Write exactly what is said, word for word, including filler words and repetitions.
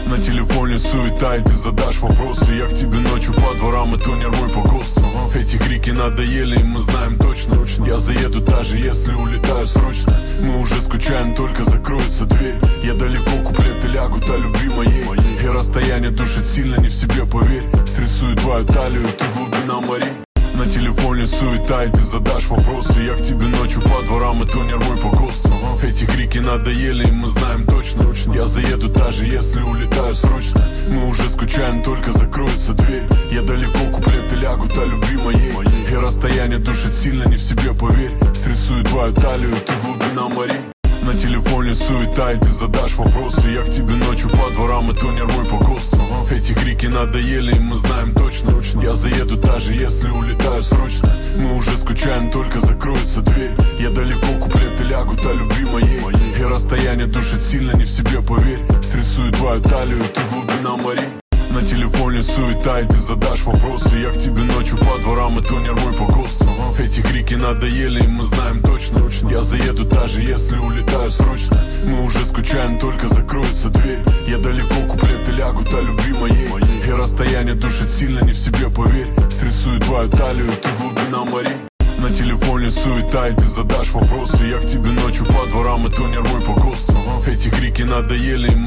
На телефоне суета, и ты задашь вопросы. Я к тебе ночью по дворам, и то нервой по ГОСТу. Эти крики надоели, и мы знаем точно. Я заеду, даже если улетаю срочно. Мы уже скучаем, только закроется дверь. Я далеко, куплеты лягут о любви моей. И расстояние душит сильно, не в себе, поверь. Стрессует твою талию, ты глубина морей. На телефоне суета, и ты задашь вопросы. Я к тебе ночью по дворам, и то нервой по ГОСТу. Эти крики надоели, и мы знаем точно. Я заеду, даже если улетаю срочно. Мы уже скучаем, только закроется дверь. Я далеко, куплеты лягут о любви моей. И расстояние душит сильно, не в себе, поверь. Стрессует твою талию, ты глубина морей. На телефоне суета, и ты задашь вопросы. Я к тебе ночью по дворам, и то нервой по ГОСТу. Эти крики надоели, и мы знаем точно. Я заеду, даже если улетаю срочно. Мы уже скучаем, только закроется дверь. Я далеко, куплеты лягут о любви моей. И расстояние душит сильно, не в себе, поверь. Стрессует твою талию, ты глубина морей. На телефоне суета, и ты задашь вопросы. Я к тебе ночью по дворам, и то нервой по ГОСТу. Эти крики надоели, и мы знаем точно. Я заеду, даже если улетаю срочно. Мы уже скучаем, только закроется дверь. Я далеко, куплеты лягут о любви моей. И расстояние душит сильно, не в себе, поверь. Стрессует твою талию, ты глубина морей. На телефоне суета, и ты задашь вопросы. Я к тебе ночью по дворам, и то нервой по ГОСТу. Эти крики надоели, и мы